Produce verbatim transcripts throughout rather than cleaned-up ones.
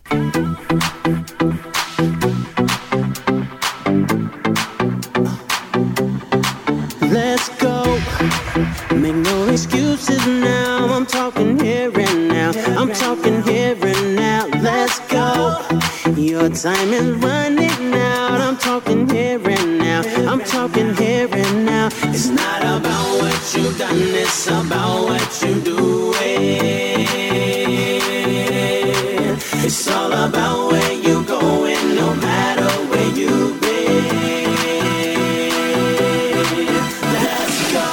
Let's go. Make no excuses now. I'm talking here and now. I'm talking here and now. Let's go. Your time is running out. I'm talking here and now. I'm talking here and now. It's not about what you've done. It's about what you do. It's all about where you're going, no matter where you've been. Let's go.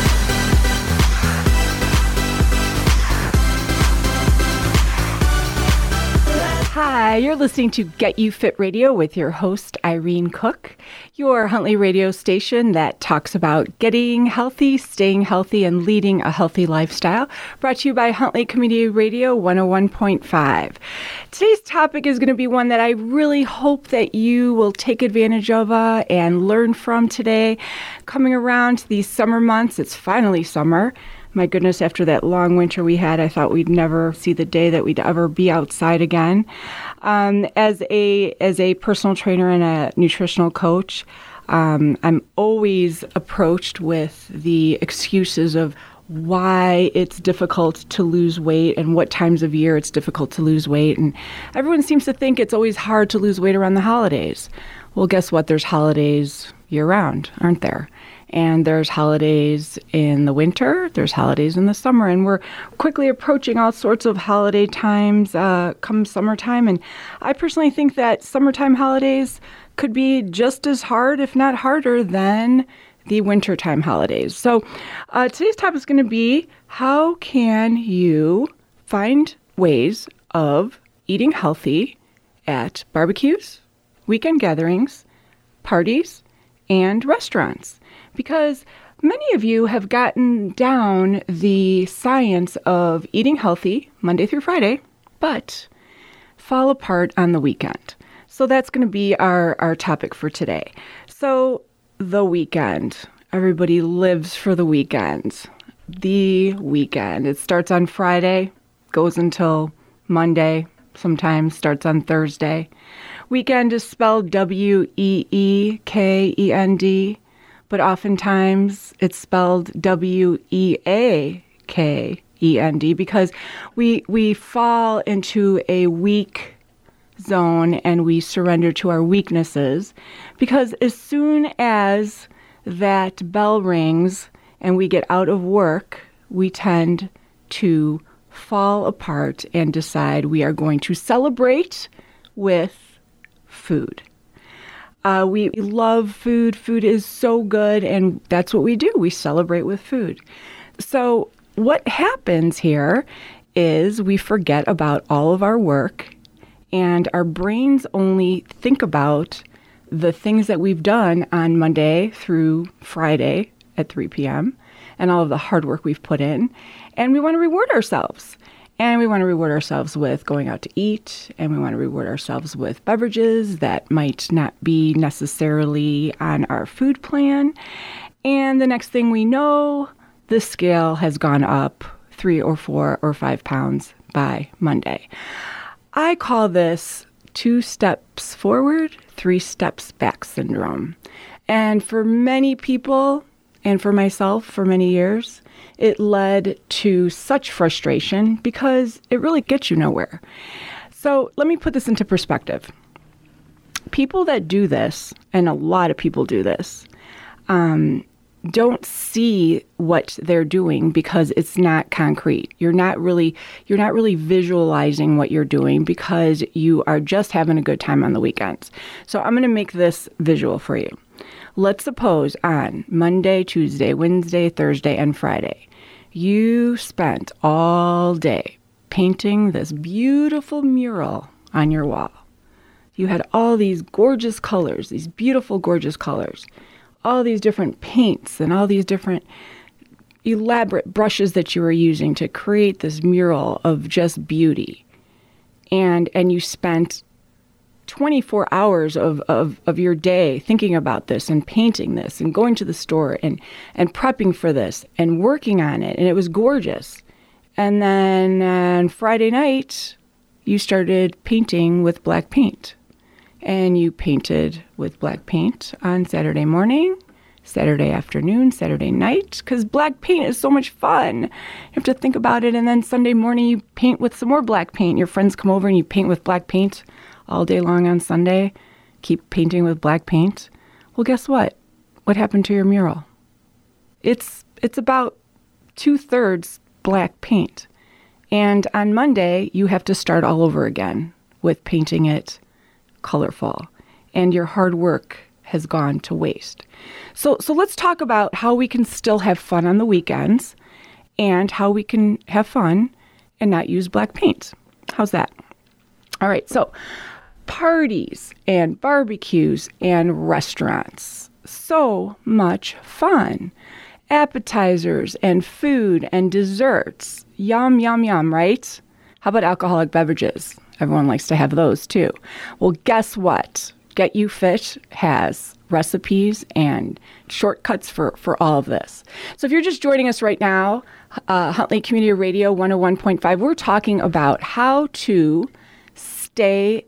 Hi, you're listening to Get You Fit Radio with your host, Irene Cook, your Huntley radio station that talks about getting healthy, staying healthy, and leading a healthy lifestyle, brought to you by Huntley Community Radio one oh one point five. Today's topic is going to be one that I really hope that you will take advantage of uh, and learn from today. Coming around to these summer months, it's finally summer. My goodness, after that long winter we had, I thought we'd never see the day that we'd ever be outside again. Um, as a as a personal trainer and a nutritional coach, um, I'm always approached with the excuses of why it's difficult to lose weight and what times of year it's difficult to lose weight. And everyone seems to think it's always hard to lose weight around the holidays. Well, guess what? There's holidays year-round, aren't there? And there's holidays in the winter, there's holidays in the summer, and we're quickly approaching all sorts of holiday times uh, come summertime. And I personally think that summertime holidays could be just as hard, if not harder, than the wintertime holidays. So uh, today's topic is going to be, how can you find ways of eating healthy at barbecues, weekend gatherings, parties, and restaurants? Because many of you have gotten down the science of eating healthy Monday through Friday, but fall apart on the weekend. So that's going to be our, our topic for today. So the weekend. Everybody lives for the weekend. The weekend. It starts on Friday, goes until Monday, sometimes starts on Thursday. Weekend is spelled W E E K E N D. But oftentimes it's spelled W E A K E N D because we we fall into a weak zone and we surrender to our weaknesses, because as soon as that bell rings and we get out of work, we tend to fall apart and decide we are going to celebrate with food. Uh, we love food. Food is so good, and that's what we do. We celebrate with food. So what happens here is we forget about all of our work, and our brains only think about the things that we've done on Monday through Friday at three p.m. and all of the hard work we've put in, and we want to reward ourselves. And we want to reward ourselves with going out to eat, and we want to reward ourselves with beverages that might not be necessarily on our food plan. And the next thing we know, the scale has gone up three or four or five pounds by Monday. I call this two steps forward, three steps back syndrome. And for many people, and for myself for many years, it led to such frustration because it really gets you nowhere. So let me put this into perspective. People that do this, and a lot of people do this, um, don't see what they're doing because it's not concrete. You're not really you're not really visualizing what you're doing because you are just having a good time on the weekends. So I'm going to make this visual for you. Let's suppose on Monday, Tuesday, Wednesday, Thursday, and Friday, you spent all day painting this beautiful mural on your wall. You had all these gorgeous colors, these beautiful, gorgeous colors, all these different paints and all these different elaborate brushes that you were using to create this mural of just beauty. And and you spent twenty-four hours of, of, of your day thinking about this and painting this and going to the store and, and prepping for this and working on it. And it was gorgeous. And then on Friday night, you started painting with black paint. And you painted with black paint on Saturday morning, Saturday afternoon, Saturday night, because black paint is so much fun. You have to think about it, and then Sunday morning you paint with some more black paint. Your friends come over and you paint with black paint all day long on Sunday. Keep painting with black paint. Well, guess what? What happened to your mural? It's it's about two-thirds black paint. And on Monday, you have to start all over again with painting it colorful. And your hard work has gone to waste. So so let's talk about how we can still have fun on the weekends and how we can have fun and not use black paint. How's that? All right, so parties and barbecues and restaurants. So much fun. Appetizers and food and desserts. Yum, yum, yum, right? How about alcoholic beverages? Everyone likes to have those too. Well, guess what? Get You Fit has recipes and shortcuts for, for all of this. So if you're just joining us right now, uh, Huntley Community Radio one oh one point five, we're talking about how to stay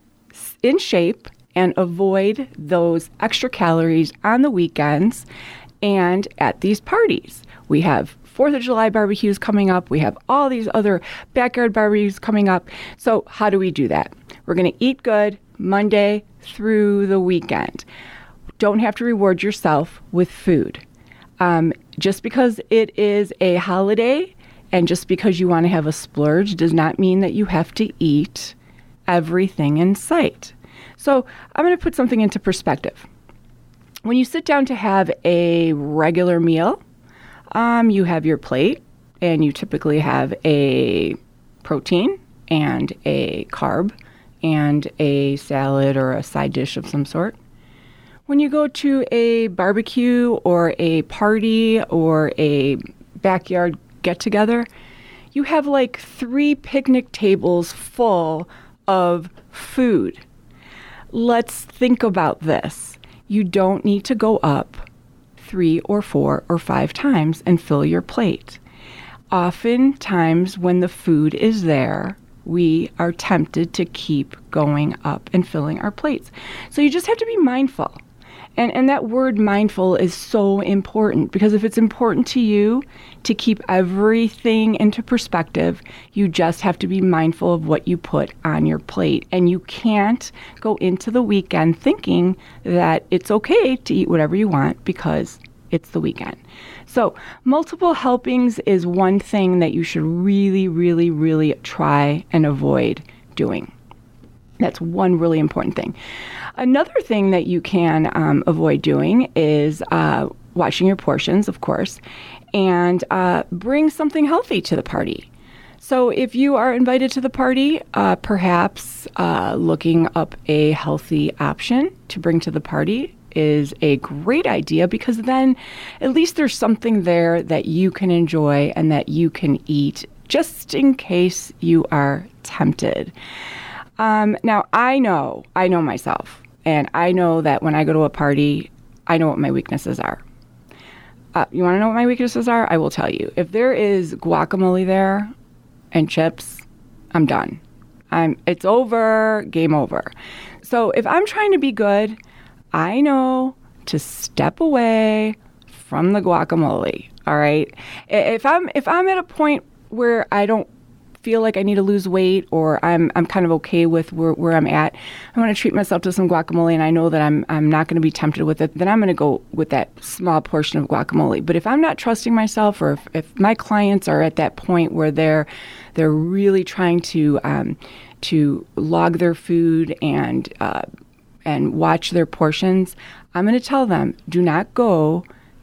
in shape and avoid those extra calories on the weekends and at these parties. We have fourth of July barbecues coming up. We have all these other backyard barbecues coming up. So how do we do that? We're going to eat good Monday through the weekend. Don't have to reward yourself with food. Um, just because it is a holiday and just because you want to have a splurge does not mean that you have to eat everything in sight. So I'm going to put something into perspective. When you sit down to have a regular meal, Um, you have your plate, and you typically have a protein and a carb and a salad or a side dish of some sort. When you go to a barbecue or a party or a backyard get-together, you have like three picnic tables full of food. Let's think about this. You don't need to go up three or four or five times and fill your plate. Oftentimes when the food is there, we are tempted to keep going up and filling our plates. So you just have to be mindful. And and that word mindful is so important, because if it's important to you to keep everything into perspective, you just have to be mindful of what you put on your plate. And you can't go into the weekend thinking that it's okay to eat whatever you want because it's the weekend. So multiple helpings is one thing that you should really, really, really try and avoid doing. That's one really important thing. Another thing that you can um, avoid doing is uh, washing your portions, of course, and uh, bring something healthy to the party. So if you are invited to the party, uh, perhaps uh, looking up a healthy option to bring to the party is a great idea, because then at least there's something there that you can enjoy and that you can eat just in case you are tempted. Um, now, I know, I know myself, and I know that when I go to a party, I know what my weaknesses are. Uh, you want to know what my weaknesses are? I will tell you. If there is guacamole there and chips, I'm done. I'm. It's over, game over. So if I'm trying to be good, I know to step away from the guacamole, all right? If I'm if I'm at a point where I don't feel like I need to lose weight, or I'm I'm kind of okay with where, where I'm at, I want to treat myself to some guacamole, and I know that I'm I'm not going to be tempted with it, then I'm going to go with that small portion of guacamole. But if I'm not trusting myself, or if, if my clients are at that point where they're they're really trying to um, to log their food and uh, and watch their portions, I'm going to tell them, do not go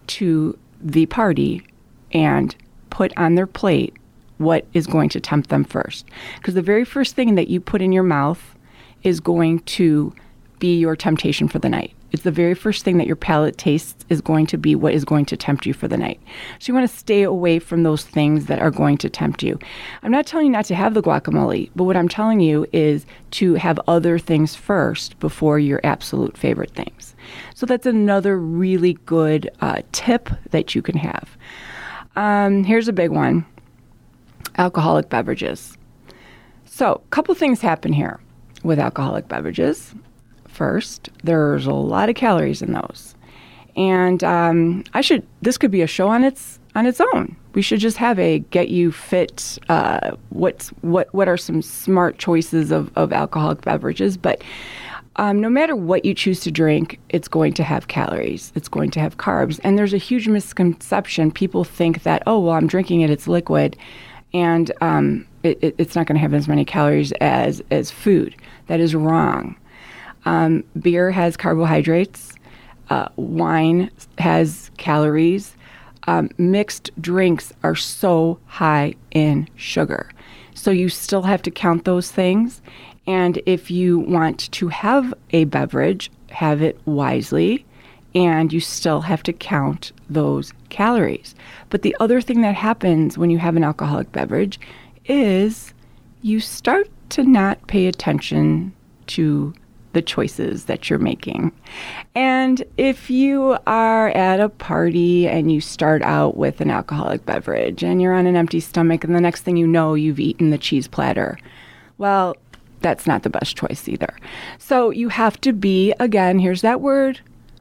to the party and put on their plate what is going to tempt them first. Because the very first thing that you put in your mouth is going to be your temptation for the night. It's the very first thing that your palate tastes is going to be what is going to tempt you for the night. So you want to stay away from those things that are going to tempt you. I'm not telling you not to have the guacamole, but what I'm telling you is to have other things first before your absolute favorite things. So that's another really good uh, tip that you can have. Um, here's a big one. Alcoholic beverages. So a couple things happen here with alcoholic beverages. First, there's a lot of calories in those. And um, I should, this could be a show on its on its own. We should just have a Get You Fit, uh, what's, what what are some smart choices of, of alcoholic beverages. But um, no matter what you choose to drink, it's going to have calories. It's going to have carbs. And there's a huge misconception. People think that, oh, well, I'm drinking it, it's liquid, and um, it, it, it's not going to have as many calories as, as food. That is wrong. Um, beer has carbohydrates. Uh, wine has calories. Um, mixed drinks are so high in sugar. So you still have to count those things. And if you want to have a beverage, have it wisely, and you still have to count those calories. But the other thing that happens when you have an alcoholic beverage is you start to not pay attention to the choices that you're making. And if you are at a party and you start out with an alcoholic beverage and you're on an empty stomach and the next thing you know, you've eaten the cheese platter, well, that's not the best choice either. So you have to be, again, here's that word,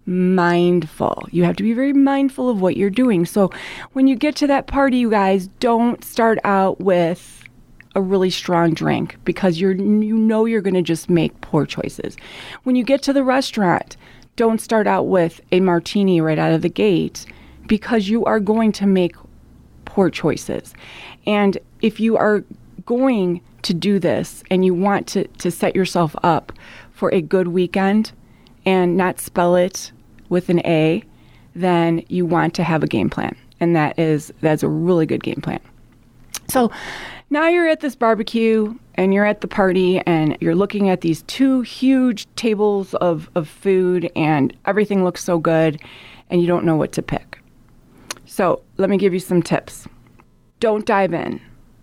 mindful. You have to be very mindful of what you're doing. So when you get to that party, you guys, don't start out with a really strong drink because you're you know you're going to just make poor choices. When you get to the restaurant, don't start out with a martini right out of the gate because you are going to make poor choices. And if you are going to do this and you want to, to set yourself up for a good weekend and not spell it with an A, then you want to have a game plan. And that is that's a really good game plan. So now you're at this barbecue and you're at the party and you're looking at these two huge tables of, of food and everything looks so good and you don't know what to pick. So let me give you some tips. Don't dive in.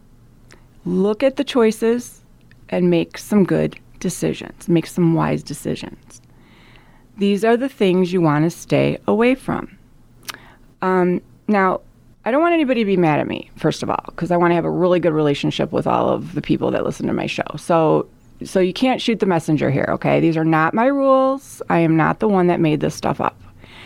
Look at the choices and make some good decisions. Make some wise decisions. These are the things you want to stay away from. Um, now, I don't want anybody to be mad at me, first of all, because I want to have a really good relationship with all of the people that listen to my show. So so you can't shoot the messenger here, okay? These are not my rules. I am not the one that made this stuff up.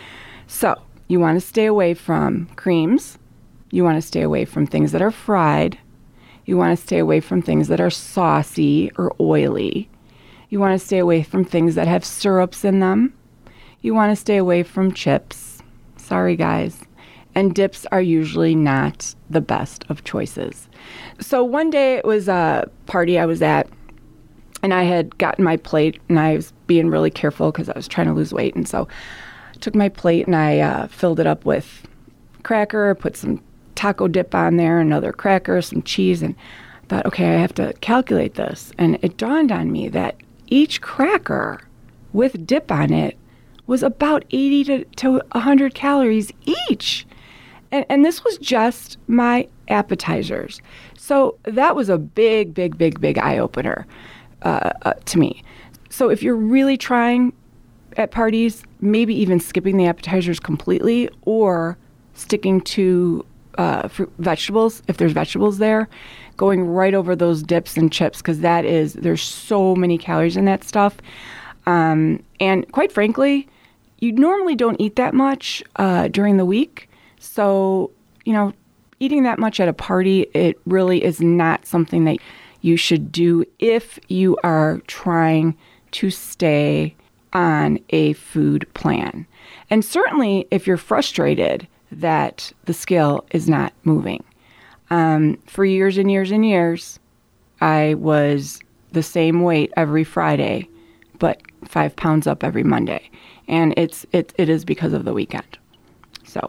So you want to stay away from creams. You want to stay away from things that are fried. You want to stay away from things that are saucy or oily. You want to stay away from things that have syrups in them. You want to stay away from chips. Sorry, guys. And dips are usually not the best of choices. So one day it was a party I was at, and I had gotten my plate, and I was being really careful because I was trying to lose weight. And so I took my plate, and I uh, filled it up with cracker, put some taco dip on there, another cracker, some cheese, and I thought, okay, I have to calculate this. And it dawned on me that each cracker with dip on it was about eighty to, to one hundred calories each. And, and this was just my appetizers. So that was a big, big, big, big eye-opener uh, uh, to me. So if you're really trying at parties, maybe even skipping the appetizers completely or sticking to uh, fruit, vegetables, if there's vegetables there, going right over those dips and chips, because that is, there's so many calories in that stuff. Um, and quite frankly, you normally don't eat that much uh, during the week. So, you know, eating that much at a party, it really is not something that you should do if you are trying to stay on a food plan. And certainly if you're frustrated that the scale is not moving. Um, for years and years and years, I was the same weight every Friday, but five pounds up every Monday. And it's it, it is because of the weekend. So,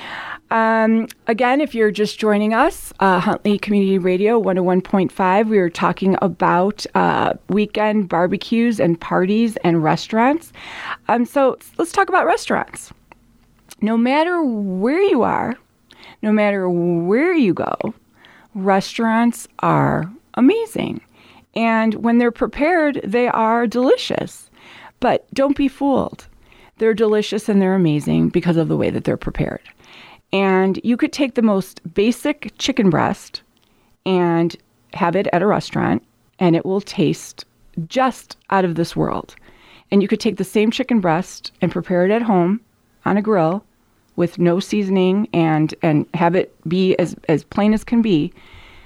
um, again, if you're just joining us, uh, Huntley Community Radio one oh one point five, we are talking about uh, weekend barbecues and parties and restaurants. Um, so let's talk about restaurants. No matter where you are, no matter where you go, restaurants are amazing. And when they're prepared, they are delicious. But don't be fooled. They're delicious and they're amazing because of the way that they're prepared. And you could take the most basic chicken breast and have it at a restaurant, and it will taste just out of this world. And you could take the same chicken breast and prepare it at home on a grill with no seasoning and, and have it be as, as plain as can be,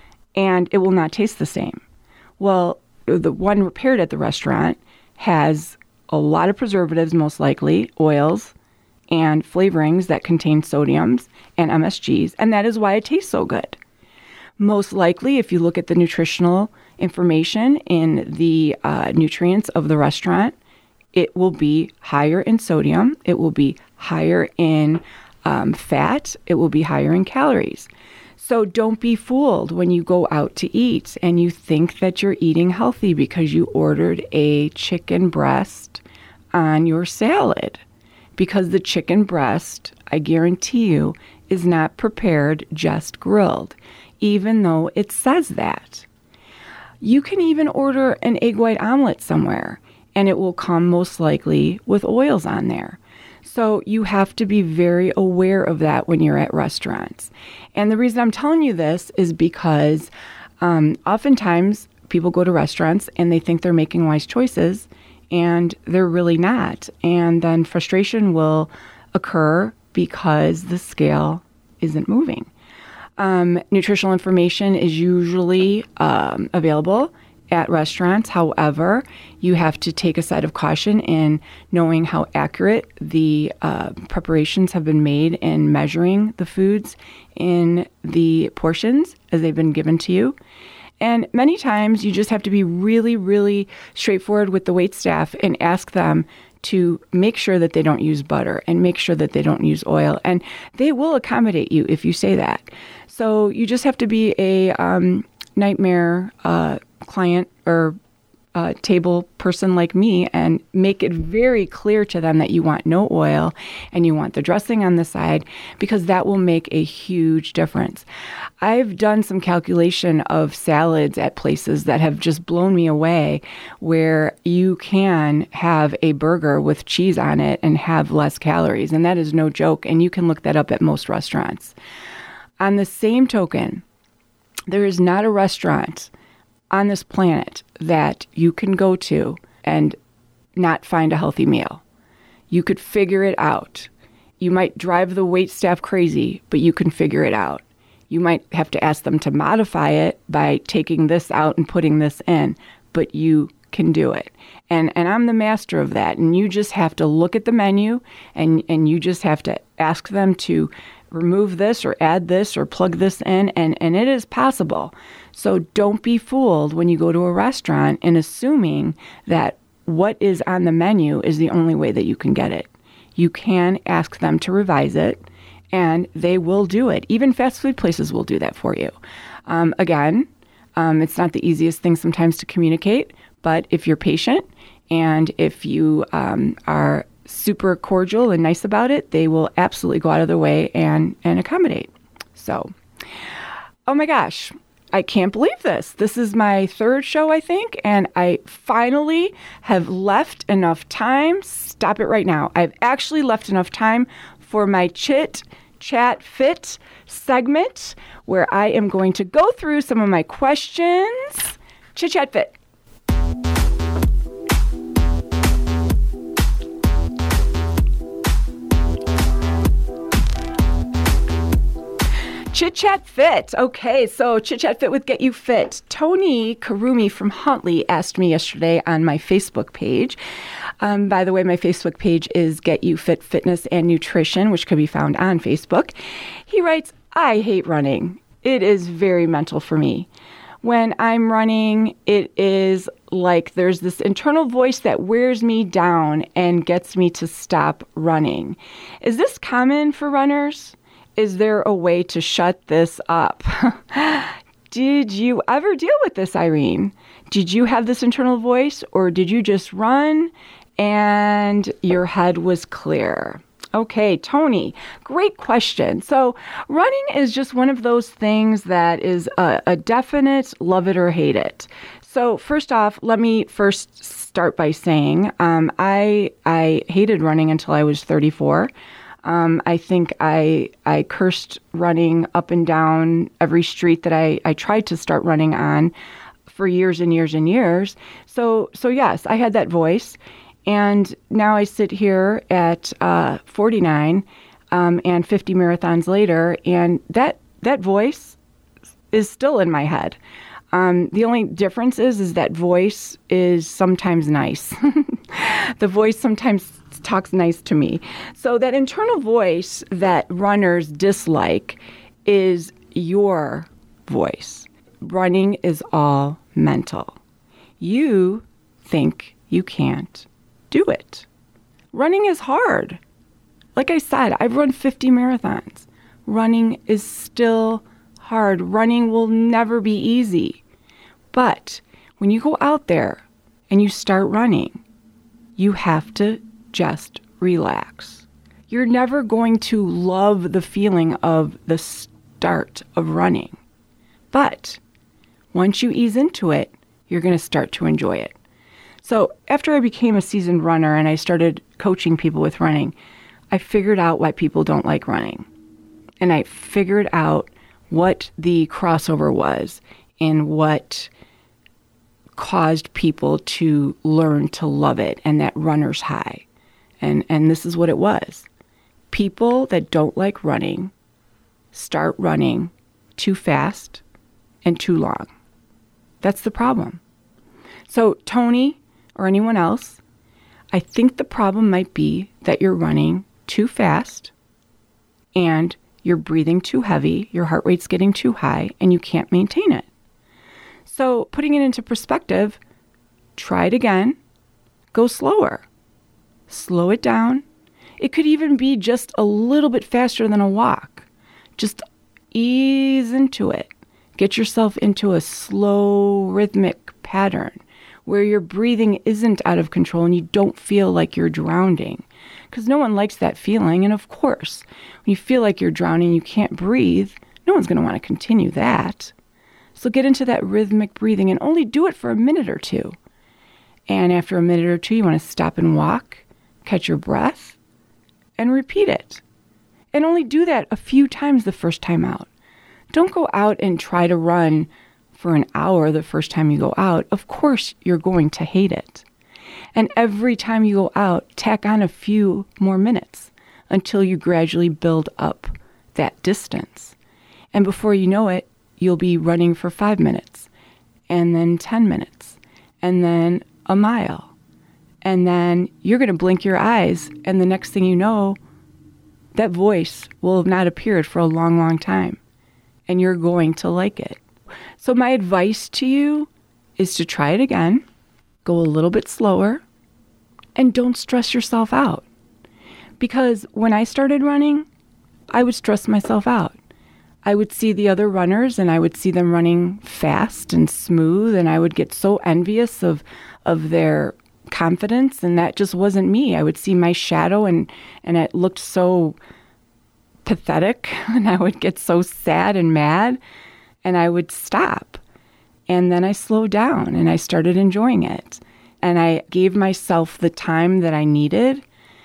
and it will not taste the same. Well, the one prepared at the restaurant has a lot of preservatives, most likely, oils, and flavorings that contain sodiums and M S Gs, and that is why it tastes so good. Most likely, if you look at the nutritional information in the uh, nutrients of the restaurant, it will be higher in sodium, it will be higher in um, fat, it will be higher in calories. So don't be fooled when you go out to eat and you think that you're eating healthy because you ordered a chicken breast on your salad. Because the chicken breast, I guarantee you, is not prepared just grilled, even though it says that. You can even order an egg white omelet somewhere, and it will come most likely with oils on there. So you have to be very aware of that when you're at restaurants. And the reason I'm telling you this is because um, oftentimes people go to restaurants and they think they're making wise choices, and they're really not. And then frustration will occur because the scale isn't moving. Um, nutritional information is usually um, available at restaurants. However, you have to take a side of caution in knowing how accurate the uh, preparations have been in in measuring the foods in the portions as they've been given to you. And many times you just have to be really, really straightforward with the waitstaff and ask them to make sure that they don't use butter and make sure that they don't use oil. And they will accommodate you if you say that. So you just have to be a um, nightmare uh, client or uh, table person like me and make it very clear to them that you want no oil and you want the dressing on the side, because that will make a huge difference. I've done some calculation of salads at places that have just blown me away, where you can have a burger with cheese on it and have less calories, and that is no joke, and you can look that up at most restaurants. On the same token, there is not a restaurant on this planet that you can go to and not find a healthy meal. You could figure it out. You might drive the waitstaff crazy, but you can figure it out. You might have to ask them to modify it by taking this out and putting this in, but you can do it. And and I'm the master of that. And you just have to look at the menu and, and you just have to ask them to remove this or add this or plug this in, and, and it is possible. So don't be fooled when you go to a restaurant in assuming that what is on the menu is the only way that you can get it. You can ask them to revise it, and they will do it. Even fast food places will do that for you. Um, again, um, it's not the easiest thing sometimes to communicate, but if you're patient and if you um, are super cordial and nice about it, they will absolutely go out of their way and, and accommodate. So, oh my gosh, I can't believe this. This is my third show, I think, and I finally have left enough time. Stop it right now. I've actually left enough time for my Chit Chat Fit segment, where I am going to go through some of my questions. Chit Chat Fit. Chit Chat Fit. Okay, so Chit Chat Fit with Get You Fit. Tony Karumi from Huntley asked me yesterday on my Facebook page. Um, by the way, my Facebook page is Get You Fit Fitness and Nutrition, which can be found on Facebook. He writes, I hate running. It is very mental for me. When I'm running, it is like there's this internal voice that wears me down and gets me to stop running. Is this common for runners? Is there a way to shut this up? Did you ever deal with this, Irene? Did you have this internal voice, or did you just run and your head was clear? Okay, Tony, great question. So running is just one of those things that is a, a definite love it or hate it. So first off, let me first start by saying um, I I hated running until I was thirty-four. Um, I think I I cursed running up and down every street that I, I tried to start running on for years and years and years. So, so yes, I had that voice. And now I sit here at uh, forty-nine um, and fifty marathons later, and that that voice is still in my head. Um, the only difference is, is that voice is sometimes nice. The voice sometimes talks nice to me. So that internal voice that runners dislike is your voice. Running is all mental. You think you can't do it. Running is hard. Like I said, I've run fifty marathons. Running is still hard. Running will never be easy. But when you go out there and you start running, you have to just relax. You're never going to love the feeling of the start of running. But once you ease into it, you're going to start to enjoy it. So after I became a seasoned runner and I started coaching people with running, I figured out why people don't like running. And I figured out what the crossover was and what caused people to learn to love it and that runner's high. And and this is what it was. People that don't like running start running too fast and too long. That's the problem. So Tony or anyone else, I think the problem might be that you're running too fast and you're breathing too heavy, your heart rate's getting too high, and you can't maintain it. So putting it into perspective, try it again, go slower, slow it down. It could even be just a little bit faster than a walk. Just ease into it. Get yourself into a slow, rhythmic pattern where your breathing isn't out of control and you don't feel like you're drowning. Because no one likes that feeling. And of course, when you feel like you're drowning, you can't breathe, no one's going to want to continue that. So get into that rhythmic breathing and only do it for a minute or two. And after a minute or two, you want to stop and walk, catch your breath, and repeat it. And only do that a few times the first time out. Don't go out and try to run for an hour the first time you go out. Of course, you're going to hate it. And every time you go out, tack on a few more minutes until you gradually build up that distance. And before you know it, you'll be running for five minutes, and then ten minutes, and then a mile. And then you're going to blink your eyes, and the next thing you know, that voice will have not appeared for a long, long time, and you're going to like it. So my advice to you is to try it again, go a little bit slower, and don't stress yourself out. Because when I started running, I would stress myself out. I would see the other runners and I would see them running fast and smooth, and I would get so envious of of their confidence, and that just wasn't me. I would see my shadow and, and it looked so pathetic, and I would get so sad and mad, and I would stop. And then I slowed down and I started enjoying it. And I gave myself the time that I needed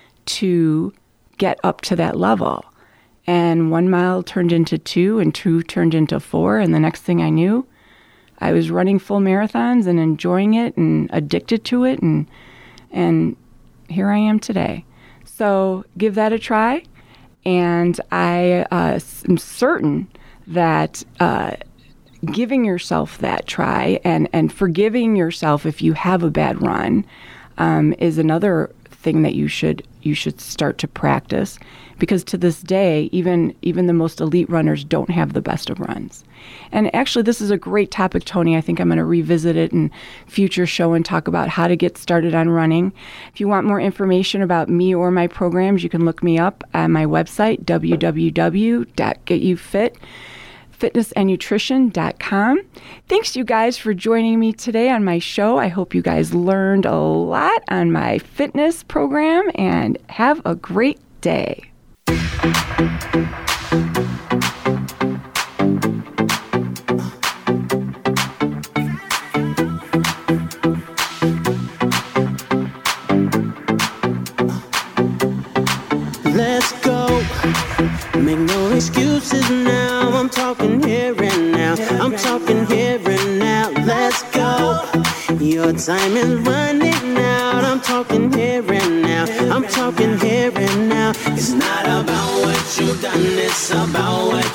to get up to that level. And one mile turned into two, and two turned into four. And the next thing I knew, I was running full marathons and enjoying it and addicted to it. And and here I am today. So give that a try. And I uh, am certain that uh, giving yourself that try and, and forgiving yourself if you have a bad run um, is another thing that you should you should start to practice, because to this day, even even the most elite runners don't have the best of runs. And actually, this is a great topic, Tony. I think I'm going to revisit it in future show and talk about how to get started on running. If you want more information about me or my programs, you can look me up at my website, w w w dot get you fit fitness and nutrition dot com. Thanks, you guys, for joining me today on my show. I hope you guys learned a lot on my fitness program, and have a great day. Let's go. Make no excuses now. I'm talking here and now. I'm talking here and now. Let's go. time is running out. I'm talking here and now. I'm talking here and now. It's not about what you've done, it's about what